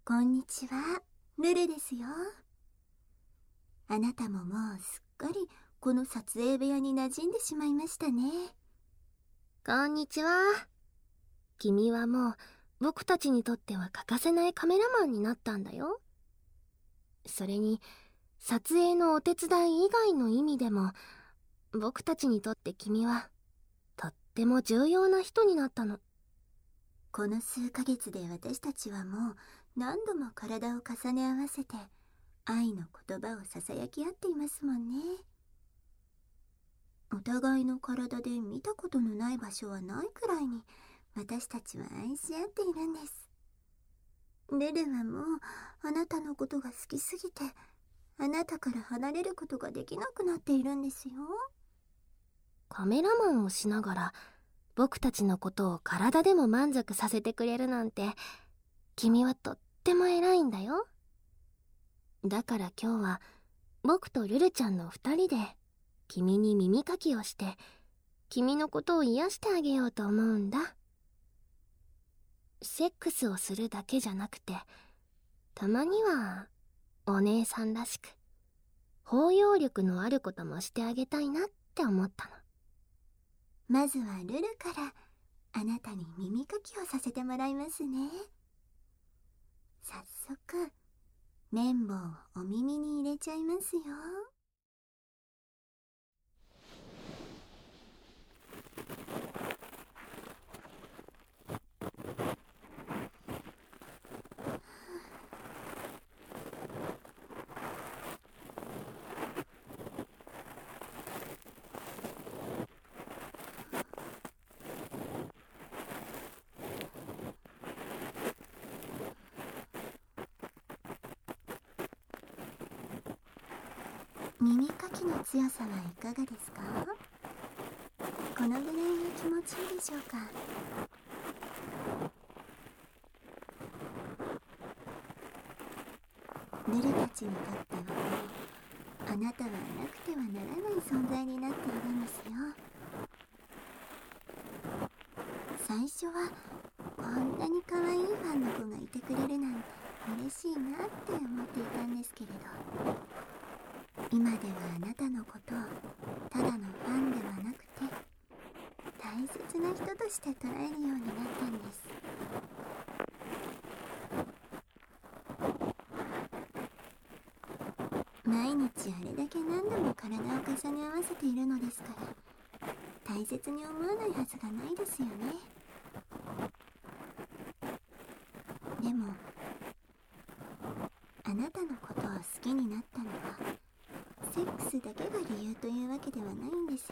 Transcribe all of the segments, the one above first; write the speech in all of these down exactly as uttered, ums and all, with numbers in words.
こんにちは、ルルですよ。あなたももうすっかりこの撮影部屋に馴染んでしまいましたね。 こんにちは。君はもう僕たちにとっては欠かせないカメラマンになったんだよ。それに撮影のお手伝い以外の意味でも僕たちにとって君はとっても重要な人になったの。 この数ヶ月で私たちはもう何度も体を重ね合わせて愛の言葉をささやき合っていますもんね。お互いの体で見たことのない場所はないくらいに私たちは愛し合っているんです。ルルはもうあなたのことが好きすぎてあなたから離れることができなくなっているんですよ。 カメラマンをしながら僕たちのことを体でも満足させてくれるなんて君はとっても偉いんだよ。だから今日は僕とルルちゃんの二人で君に耳かきをして君のことを癒してあげようと思うんだ。セックスをするだけじゃなくてたまにはお姉さんらしく包容力のあることもしてあげたいなって思ったの。 まずはルルからあなたに耳かきをさせてもらいますね。早速綿棒をお耳に入れちゃいますよ。耳かきの強さはいかがですか？このぐらいが気持ちいいでしょうか？ルルたちにとってはもうあなたはなくてはならない存在になっているんですよ。最初はこんなに可愛いファンの子がいてくれるなんて嬉しいなって思っていたんですけれど、今ではあなたのことをただのファンではなくて大切な人として捉えるようになったんです。毎日あれだけ何度も体を重ね合わせているのですから大切に思わないはずがないですよね。でもあなたのことを好きになったのはセックスだけが理由というわけではないんですよ。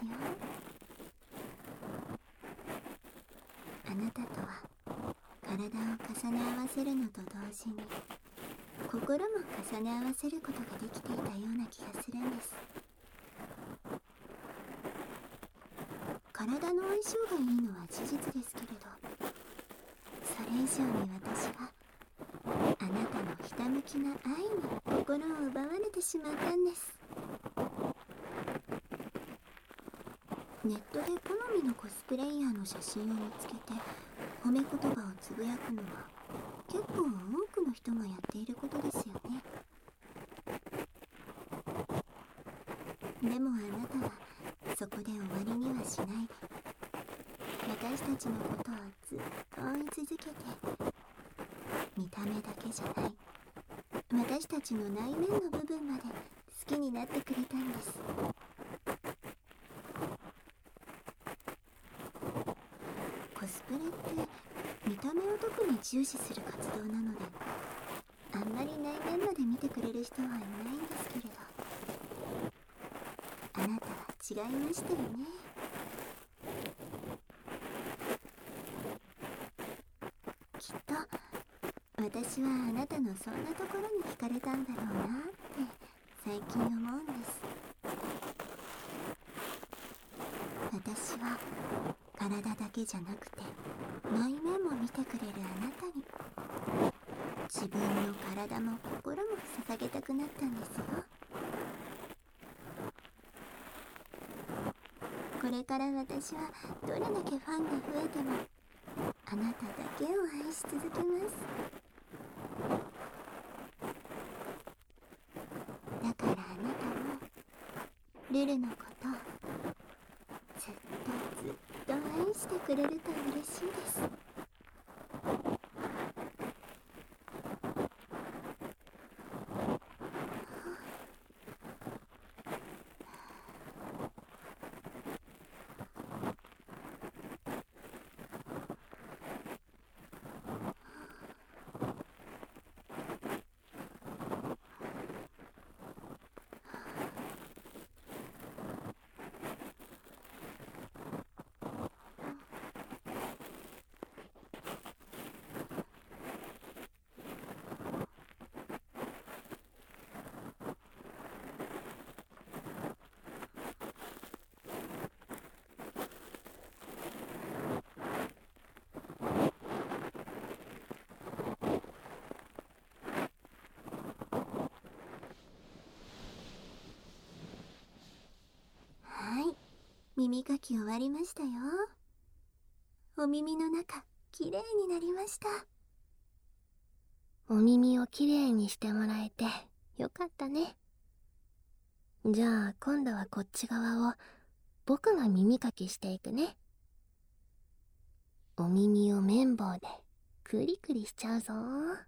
あなたとは体を重ね合わせるのと同時に心も重ね合わせることができていたような気がするんです。体の相性がいいのは事実ですけれど、それ以上に私はあなたのひたむきな愛に心を奪われてしまったんです。ネットで好みのコスプレイヤーの写真を見つけて褒め言葉をつぶやくのは結構多くの人がやっていることですよね。でもあなたはそこで終わりにはしないで私たちのことをずっと追い続けて見た目だけじゃない私たちの内面の部分まで好きになってくれたんです。コスプレって見た目を特に重視する活動なのであんまり内面まで見てくれる人はいないんですけれど、あなたは違いましたよね。きっと私はあなたのそんなところに惹かれたんだろうなって最近思うんです。私は体だけじゃなくて内面も見てくれるあなたに自分の体も心も捧げたくなったんですよ。これから私はどれだけファンが増えてもあなただけを愛し続けます。 ルルのことずっとずっと愛してくれると嬉しいです。耳かき終わりましたよ。お耳の中きれいになりました。 お耳をきれいにしてもらえてよかったね。じゃあ今度はこっち側を僕が耳かきしていくね。お耳を綿棒でクリクリしちゃうぞ。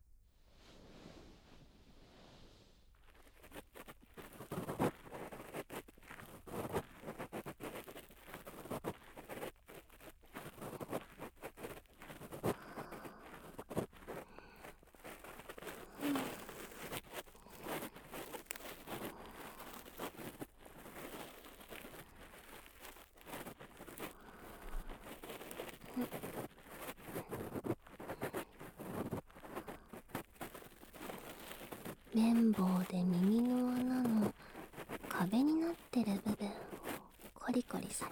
綿棒で耳の穴の壁になってる部分をコリコリされ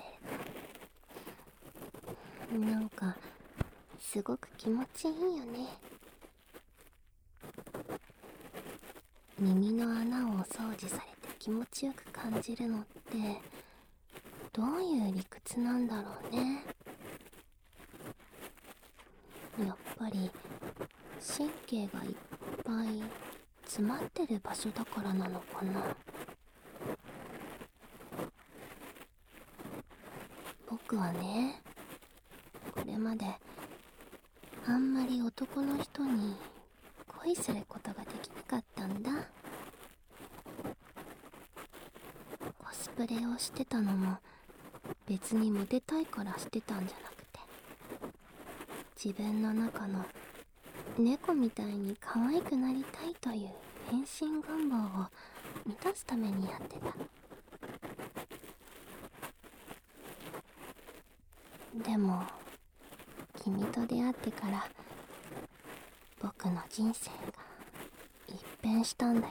るとなんかすごく気持ちいいよね。耳の穴をお掃除されて気持ちよく感じるのってどういう理屈なんだろうね。やっぱり神経がいっぱい詰まってる場所だからなのかな。僕はね、これまであんまり男の人に恋することができなかったんだ。コスプレをしてたのも別にモテたいからしてたんじゃなくて、自分の中の猫みたいに可愛くなりたいという変身願望を満たすためにやってた。でも君と出会ってから僕の人生が一変したんだよ。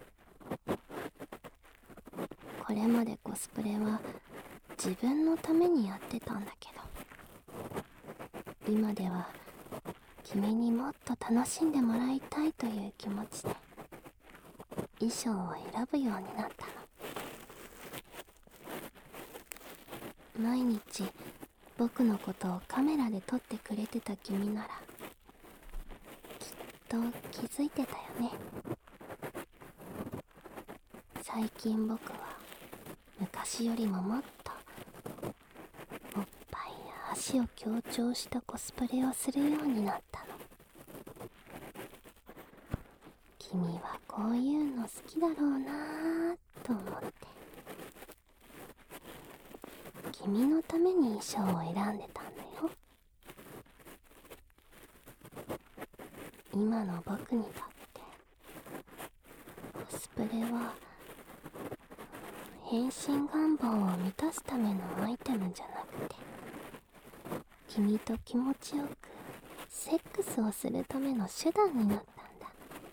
これまでコスプレは自分のためにやってたんだけど、今では君にもっと楽しんでもらいたいという気持ちで衣装を選ぶようになったの。毎日僕のことをカメラで撮ってくれてた君ならきっと気づいてたよね。最近僕は昔よりももっとおっぱいや足を強調したコスプレをするようになったの。君はこういうの好きだろうなぁと思って君のために衣装を選んでたんだよ。今の僕にとってコスプレは変身願望を満たすためのアイテムじゃなくて、君と気持ちよくセックスをするための手段になったんだ。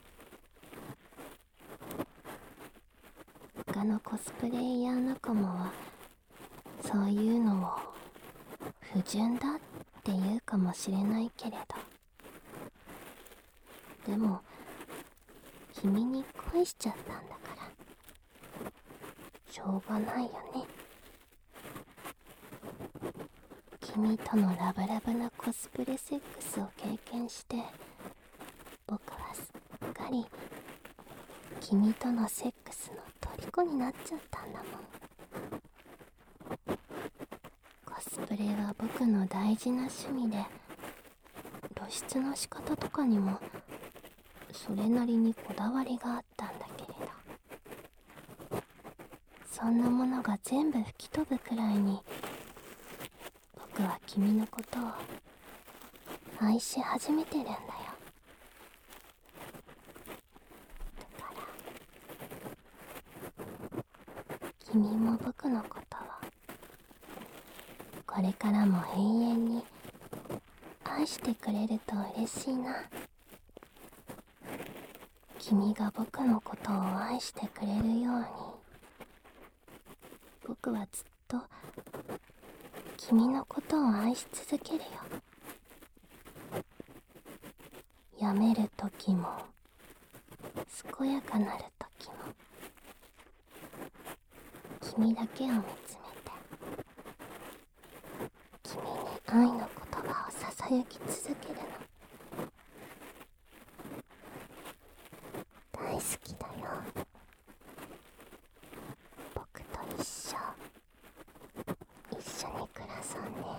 他のコスプレイヤー仲間はそういうのを不純だって言うかもしれないけれど、でも君に恋しちゃったんだからしょうがないよね。君とのラブラブなコスプレセックスを経験して僕はすっかり君とのセックスの虜になっちゃったんだもん。 コスプレは僕の大事な趣味で、露出の仕方とかにもそれなりにこだわりがあったんだけれど、そんなものが全部吹き飛ぶくらいに僕は君のことを愛し始めてるんだよ。だから君も僕のことをこれからも永遠に愛してくれると嬉しいな。君が僕のことを愛してくれるように、僕はずっと君のことを愛し続けるよ。病める時も健やかなる時も、君だけを見つめて、君に愛の言葉をささやき続けるの。大好きだよ。僕と一緒一緒に暮らそうね。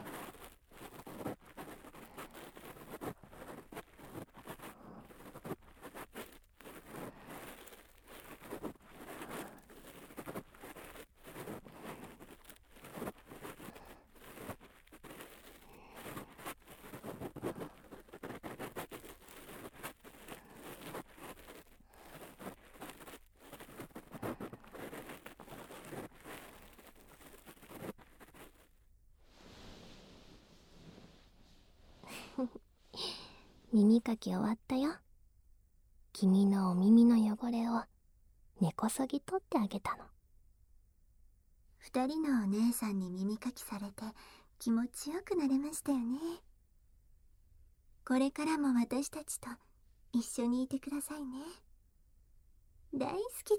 耳かき終わったよ。君のお耳の汚れを根こそぎ取ってあげたの。 二人のお姉さんに耳かきされて気持ちよくなれましたよね。これからも私たちと一緒にいてくださいね。大好きです。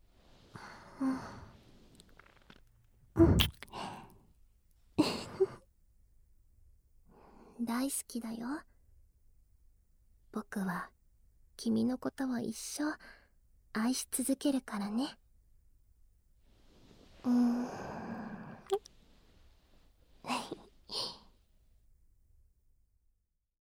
大好きだよ。僕は君のことを一生愛し続けるからね。うーん